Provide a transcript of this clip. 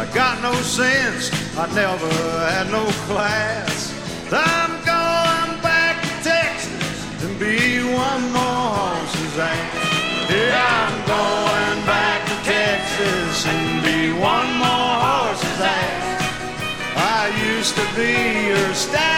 I got no sense, I never had no class. I'm going back to Texas and be one more horse's ass. Yeah, I'm going back to Texas and be one more horse's ass. I used to be your star.